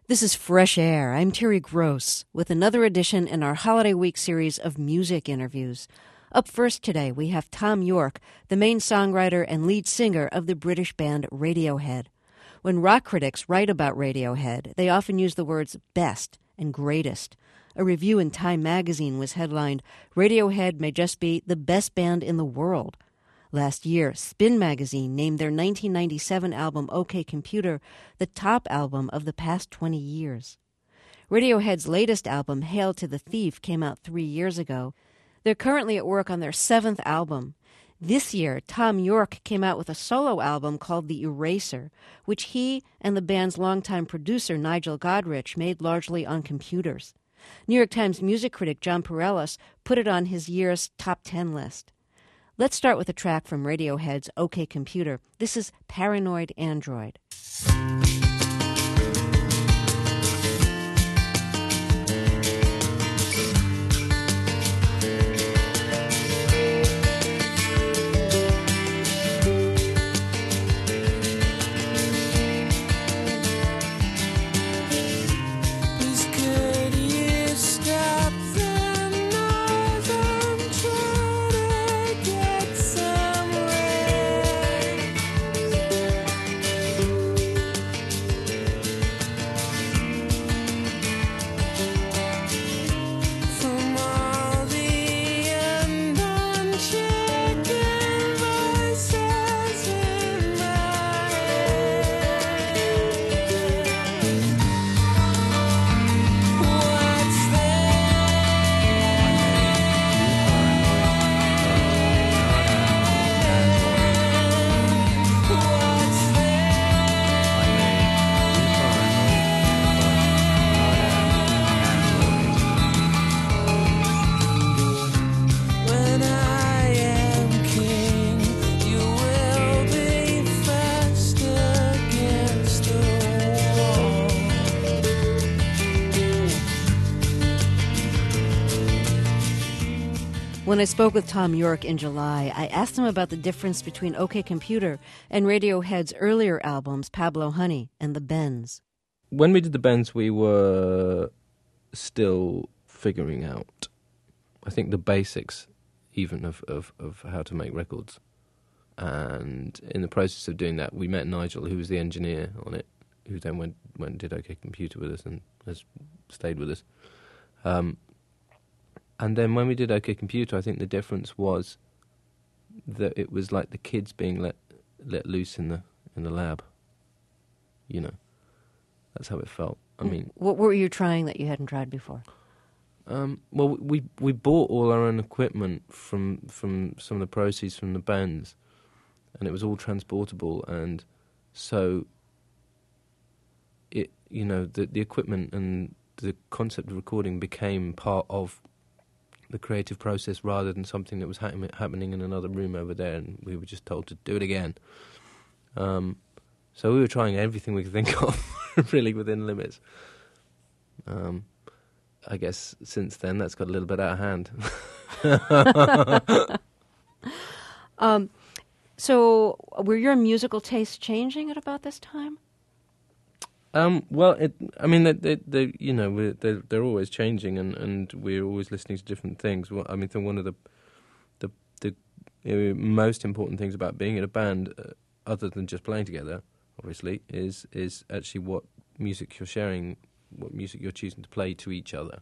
This is Fresh Air. I'm Terry Gross with another edition in our Holiday Week series of music interviews. Up first today, we have Thom Yorke, the main songwriter and lead singer of the British band Radiohead. When rock critics write about Radiohead, they often use the words best and greatest. A review in Time magazine was headlined, "Radiohead may just be the best band in the world." Last year, Spin magazine named their 1997 album OK Computer the top album of the past 20 years. Radiohead's latest album, Hail to the Thief, came out 3 years ago. They're currently at work on their 7th album. This year, Thom Yorke came out with a solo album called The Eraser, which he and the band's longtime producer Nigel Godrich made largely on computers. New York Times music critic John Pareles put it on his year's top 10 list. Let's start with a track from Radiohead's OK Computer. This is Paranoid Android. When I spoke with Thom Yorke in July, I asked him about the difference between OK Computer and Radiohead's earlier albums, Pablo Honey and The Bends. When we did The Bends, we were still figuring out, I think, the basics even of how to make records. And in the process of doing that, we met Nigel, who was the engineer on it, who then went and did OK Computer with us and has stayed with us. And then when we did OK Computer, I think the difference was that it was like the kids being let loose in the lab. You know, that's how it felt. I mean, what were you trying that you hadn't tried before? Well, we bought all our own equipment from some of the proceeds from the bands, and it was all transportable, and so it, you know, the equipment and the concept of recording became part of the creative process rather than something that was happening in another room over there, and we were just told to do it again. So we were trying everything we could think of, really within limits. I guess since then that's got a little bit out of hand. So were your musical tastes changing at about this time? Well, they you know, they're always changing, and we're always listening to different things. Well, I mean, one of the most important things about being in a band, other than just playing together, obviously, is actually what music you're sharing, what music you're choosing to play to each other.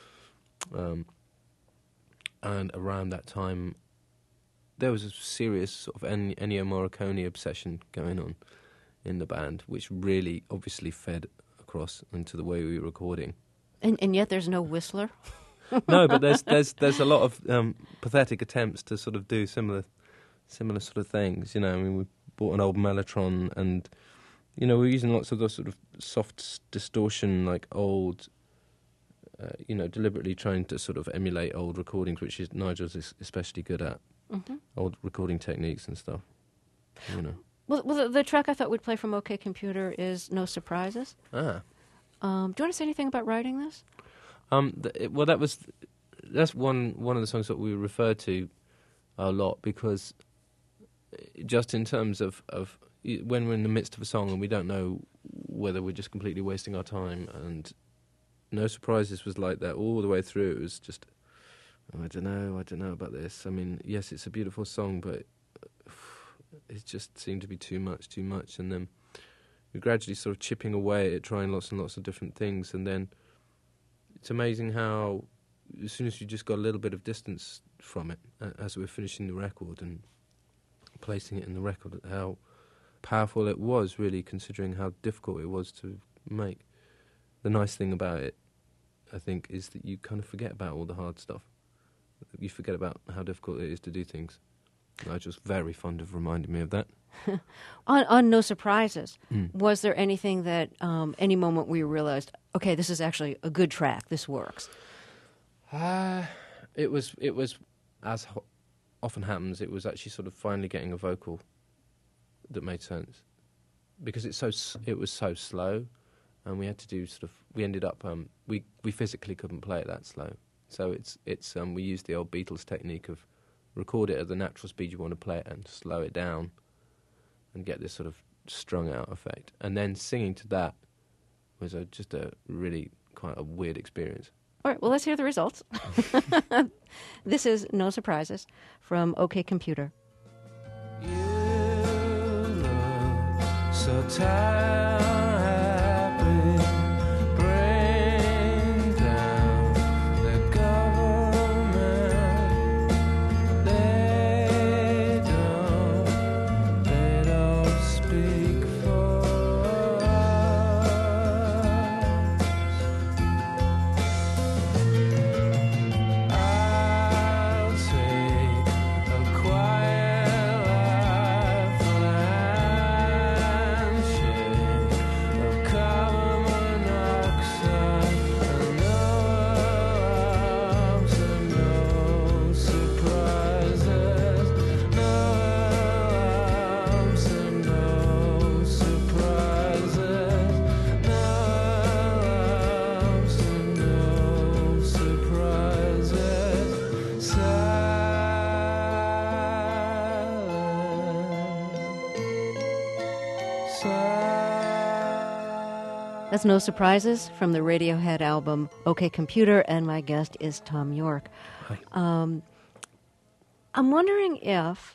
And around that time, there was a serious sort of Ennio Morricone obsession going on in the band, which really obviously fed across into the way we were recording. And yet there's no Whistler? No, but there's a lot of pathetic attempts to sort of do similar sort of things. You know, I mean, we bought an old Mellotron, and you know, we're using lots of those sort of soft distortion, like old, you know, deliberately trying to sort of emulate old recordings, which is Nigel's especially good at. Mm-hmm. Old recording techniques and stuff. You know. Well, the track I thought we'd play from OK Computer is No Surprises. Ah. Do you want to say anything about writing this? Well, that's one of the songs that we refer to a lot, because just in terms of when we're in the midst of a song and we don't know whether we're just completely wasting our time. And No Surprises was like that all the way through. It was just, I don't know about this. I mean, yes, it's a beautiful song, but it just seemed to be too much. And then we're gradually sort of chipping away at trying lots and lots of different things. And then it's amazing how, as soon as you just got a little bit of distance from it, as we're finishing the record and placing it in the record, how powerful it was, really, considering how difficult it was to make. The nice thing about it, I think, is that you kind of forget about all the hard stuff. You forget about how difficult it is to do things. Nigel's very fond of reminding me of that. On No Surprises, was there anything that, any moment where you realized, okay, this is actually a good track, this works? It was, as often happens, it was actually sort of finally getting a vocal that made sense. Because it was so slow, and we had to do we ended up, we physically couldn't play it that slow. So we used the old Beatles technique of record it at the natural speed you want to play it and slow it down and get this sort of strung out effect. And then singing to that was just a really quite a weird experience. All right, well, let's hear the results. This is No Surprises from OK Computer. You look so tired. That's No Surprises from the Radiohead album OK Computer, and my guest is Thom Yorke. Hi. I'm wondering if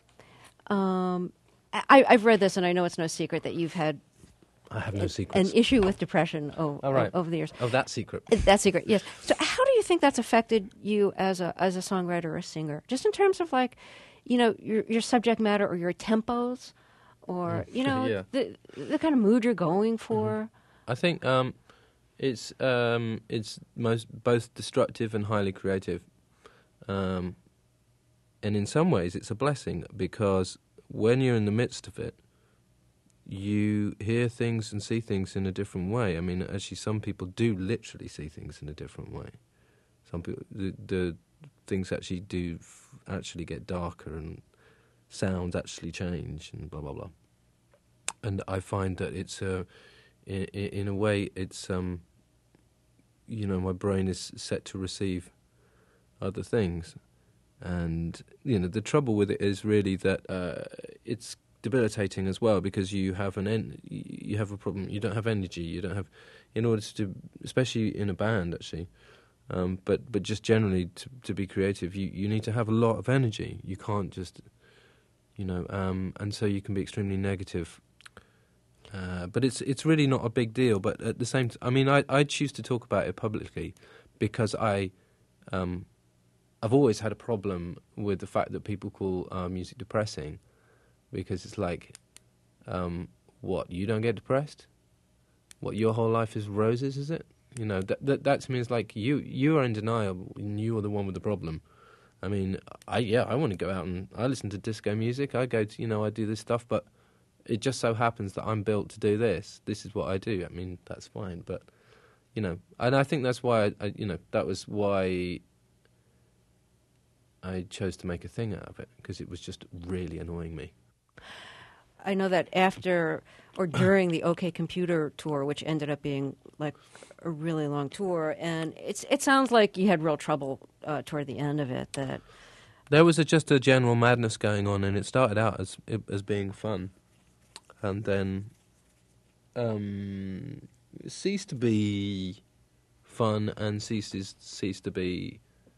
I've read this, and I know it's no secret that you've had I have no secrets. an issue with depression right. over the years. Oh, that secret. That secret, yes. So how do you think that's affected you as a songwriter or a singer? Just in terms of, like, you know, your subject matter or your tempos, or yeah. the kind of mood you're going for. Mm-hmm. I think it's both destructive and highly creative, and in some ways it's a blessing, because when you're in the midst of it, you hear things and see things in a different way. I mean, actually, some people do literally see things in a different way. Some people, the things actually do actually get darker, and sounds actually change, and blah blah blah. And I find that it's in a way, it's my brain is set to receive other things, and the trouble with it is really that it's debilitating as well, because you have a problem. You don't have energy. You don't have, in order to, especially in a band actually, but just generally to be creative, you need to have a lot of energy. You can't just, and so you can be extremely negative. But it's really not a big deal. But at the same time, I mean, I choose to talk about it publicly because I've always had a problem with the fact that people call our music depressing, because it's like, what, you don't get depressed? What, your whole life is roses, is it? That to me is like, you are in denial, and you are the one with the problem. I mean, I want to go out and I listen to disco music. I go to, I do this stuff, but it just so happens that I'm built to do this. This is what I do. I mean, that's fine, but and I think that's why that was why I chose to make a thing out of it, because it was just really annoying me. I know that after or during the OK Computer tour, which ended up being like a really long tour, and it sounds like you had real trouble toward the end of it. That there was just a general madness going on, and it started out as being fun. And then ceased to be fun and ceased to be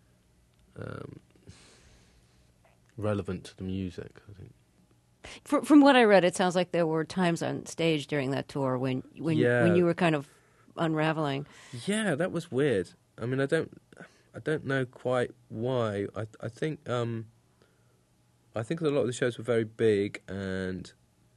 relevant to the music, I think. From what I read, it sounds like there were times on stage during that tour when you were kind of unraveling. Yeah, that was weird. I mean, I don't know quite why. I think a lot of the shows were very big and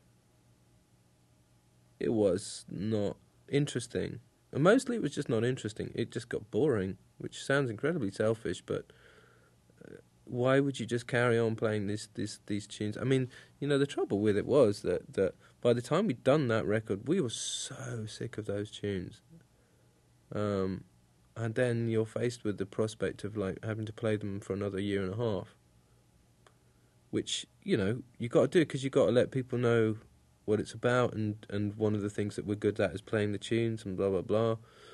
it was not interesting. And mostly it was just not interesting. It just got boring, which sounds incredibly selfish, but why would you just carry on playing these tunes? I mean, the trouble with it was that by the time we'd done that record, we were so sick of those tunes. And then you're faced with the prospect of like having to play them for another year and a half, which, you got to do because you got to let people know what it's about, and one of the things that we're good at is playing the tunes and blah, blah, blah.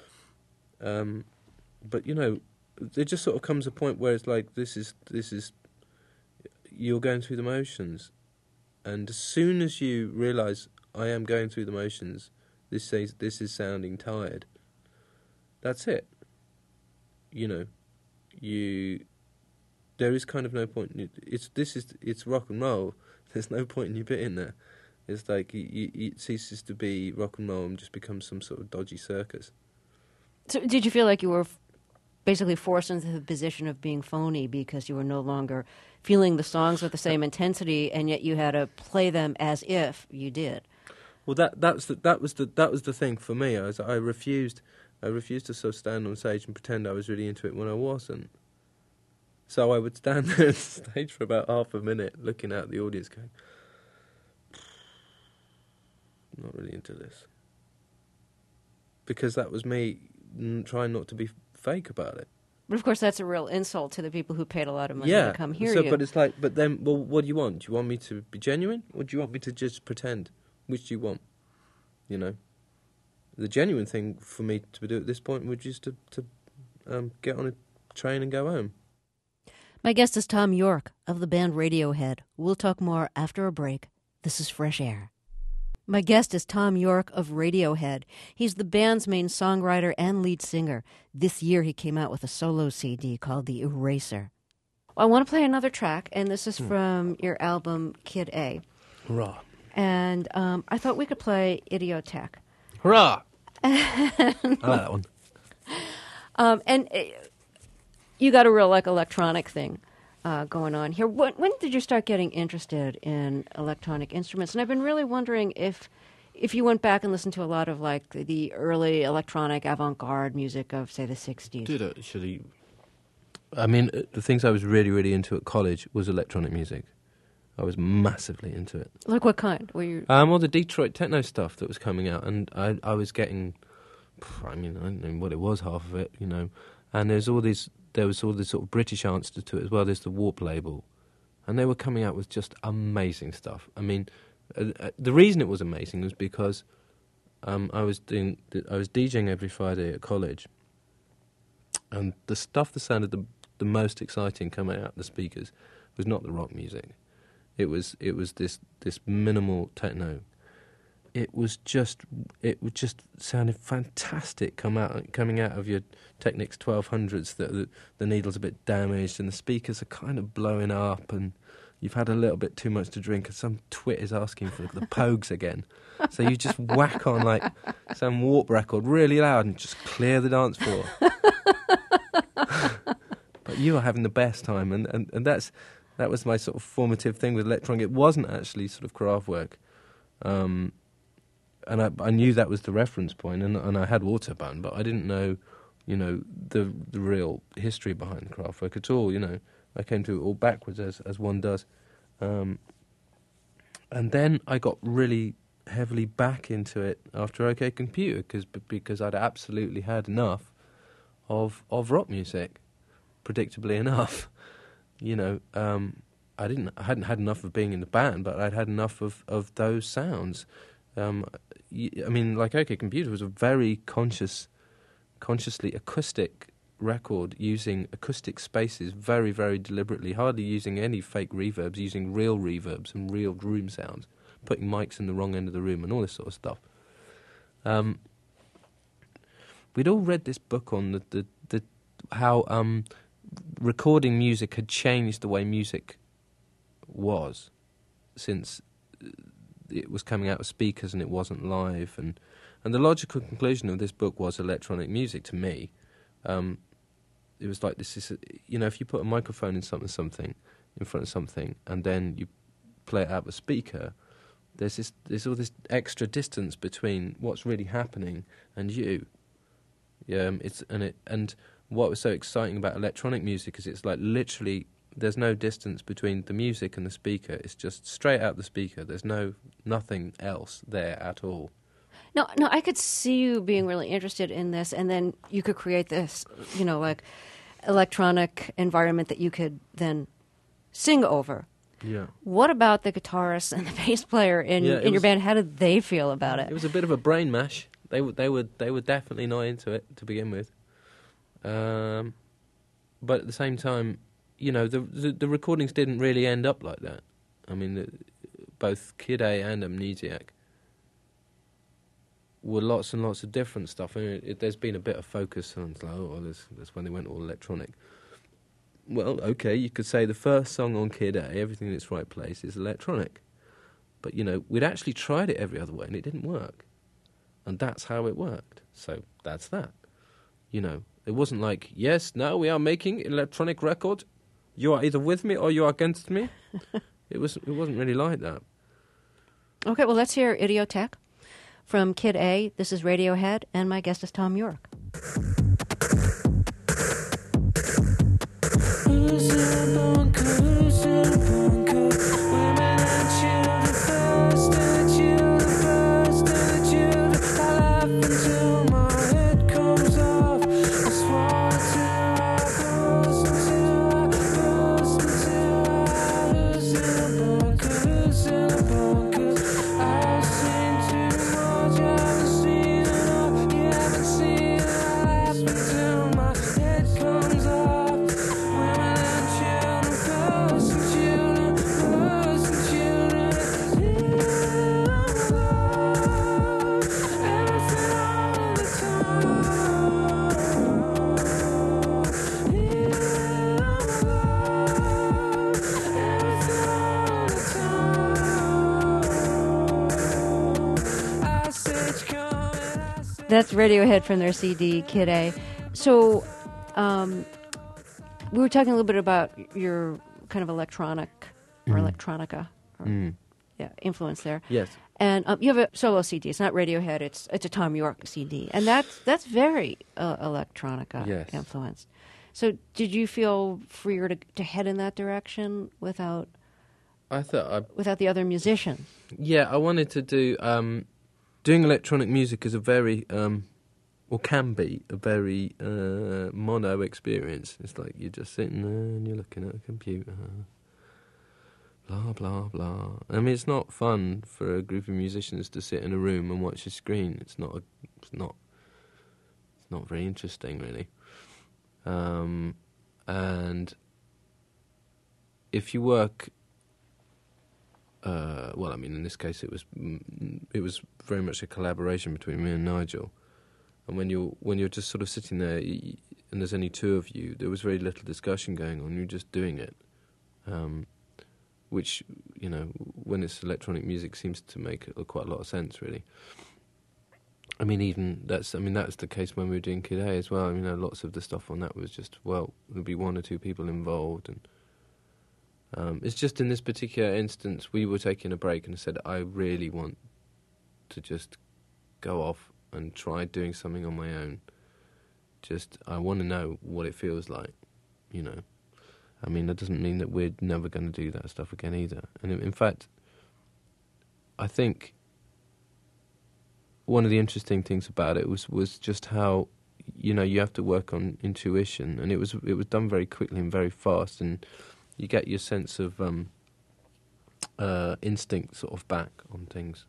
But, there just sort of comes a point where it's like, this is you're going through the motions. And as soon as you realise, I am going through the motions, this is sounding tired, that's it. There is kind of no point. It's rock and roll. There's no point in you being there. It's like it ceases to be rock and roll and just becomes some sort of dodgy circus. So did you feel like you were basically forced into the position of being phony because you were no longer feeling the songs with the same intensity, and yet you had to play them as if you did? Well, that was the thing for me. I refused to sort of stand on stage and pretend I was really into it when I wasn't. So I would stand there on stage for about half a minute, looking out at the audience, going, "I'm not really into this," because that was me trying not to be fake about it. But of course, that's a real insult to the people who paid a lot of money to come hear you. But it's like, but then, well, what do you want? Do you want me to be genuine, or do you want me to just pretend? Which do you want? The genuine thing for me to do at this point would just to get on a train and go home. My guest is Thom Yorke of the band Radiohead. We'll talk more after a break. This is Fresh Air. My guest is Thom Yorke of Radiohead. He's the band's main songwriter and lead singer. This year he came out with a solo CD called The Eraser. I want to play another track, and this is from your album Kid A. Hurrah. And I thought we could play Idioteque. Hurrah! I like that one. And you got a real electronic thing going on here. When did you start getting interested in electronic instruments? And I've been really wondering if you went back and listened to a lot of the early electronic avant-garde music of, say, the 60s. Did actually. I mean, the things I was really, really into at college was electronic music. I was massively into it. Like what kind? Were you? All the Detroit techno stuff that was coming out, and I was getting, I don't know what it was, half of it, and there was all this sort of British answer to it as well. There's the Warp label, and they were coming out with just amazing stuff. I mean, the reason it was amazing was because I was DJing every Friday at college, and the stuff that sounded the most exciting coming out of the speakers was not the rock music. It was this minimal techno. It just sounded fantastic coming out of your Technics 1200s. That the needle's a bit damaged and the speakers are kind of blowing up, and you've had a little bit too much to drink, and some twit is asking for the Pogues again. So you just whack on like some Warp record really loud and just clear the dance floor. But you are having the best time, and that was my sort of formative thing with electronic. It wasn't actually sort of Kraftwerk. And I knew that was the reference point, and I had Autobahn, but I didn't know, the real history behind Kraftwerk at all. I came to it all backwards as one does, and then I got really heavily back into it after OK Computer because I'd absolutely had enough of rock music, predictably enough. I hadn't had enough of being in the band, but I'd had enough of those sounds. OK Computer was a very consciously acoustic record, using acoustic spaces very, very deliberately, hardly using any fake reverbs, using real reverbs and real room sounds, putting mics in the wrong end of the room and all this sort of stuff. we'd all read this book on the how recording music had changed the way music was since it was coming out of speakers and it wasn't live, and the logical conclusion of this book was electronic music to me. It was like, this is, if you put a microphone in something in front of something and then you play it out of a speaker, there's all this extra distance between what's really happening and you. And what was so exciting about electronic music is it's like literally there's no distance between the music and the speaker. It's just straight out the speaker. There's nothing else there at all. No, I could see you being really interested in this, and then you could create this, like electronic environment that you could then sing over. Yeah. What about the guitarist and the bass player in your band? How did they feel about it? It was a bit of a brain mash. They were definitely not into it to begin with. But at the same time, the recordings didn't really end up like that. I mean, both Kid A and Amnesiac were lots and lots of different stuff. I mean, there's been a bit of focus on, that's when they went all electronic. Well, okay, you could say the first song on Kid A, Everything in Its Right Place, is electronic. But, we'd actually tried it every other way and it didn't work. And that's how it worked. So that's that. It wasn't like, yes, now we are making an electronic record. You are either with me or you are against me. It wasn't really like that. Okay, well, let's hear Idiotech from Kid A. This is Radiohead, and my guest is Thom Yorke. That's Radiohead from their CD, Kid A. So, we were talking a little bit about your kind of electronic or electronica influence there. Yes. And you have a solo CD. It's not Radiohead. It's a Thom Yorke CD, and that's very electronica influence. So, did you feel freer to head in that direction without the other musicians? Yeah, I wanted to do. Doing electronic music is a very, or can be, a very mono experience. It's like you're just sitting there and you're looking at a computer, blah, blah, blah. I mean, it's not fun for a group of musicians to sit in a room and watch a screen. It's not very interesting, really. And if you work... well, I mean, in this case, it was very much a collaboration between me and Nigel. And when you're just sort of sitting there, and there's only two of you, there was very little discussion going on. You're just doing it, which when it's electronic music, seems to make quite a lot of sense, really. I mean, that's the case when we were doing Kid A as well. I mean, lots of the stuff on that was just there'd be one or two people involved and. It's just in this particular instance, we were taking a break and I said, I really want to just go off and try doing something on my own. I want to know what it feels like, I mean, that doesn't mean that we're never going to do that stuff again either. And in fact, I think one of the interesting things about it was just how, you have to work on intuition. And it was done very quickly and very fast, and you get your sense of instinct sort of back on things,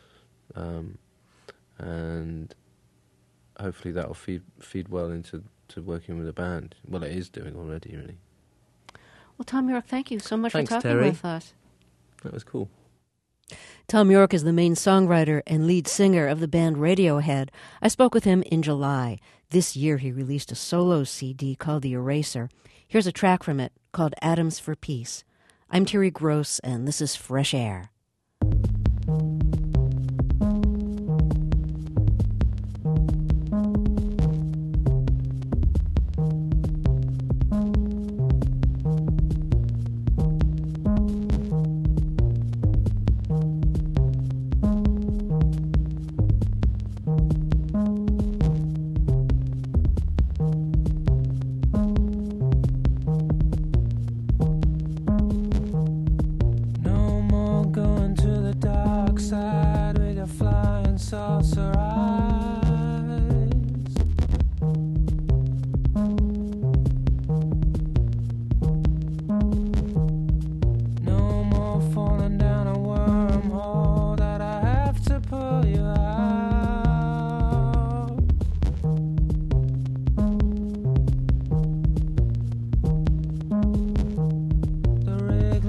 and hopefully that'll feed well into working with a band. Well, it is doing already, really. Well, Thom Yorke, thank you so much Thanks, for talking Terry. with us. That was cool. Thom Yorke is the main songwriter and lead singer of the band Radiohead. I spoke with him in July. This year he released a solo CD called The Eraser. Here's a track from it called Atoms for Peace. I'm Terry Gross, and this is Fresh Air.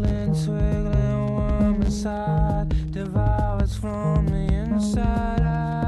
Devours from the inside out.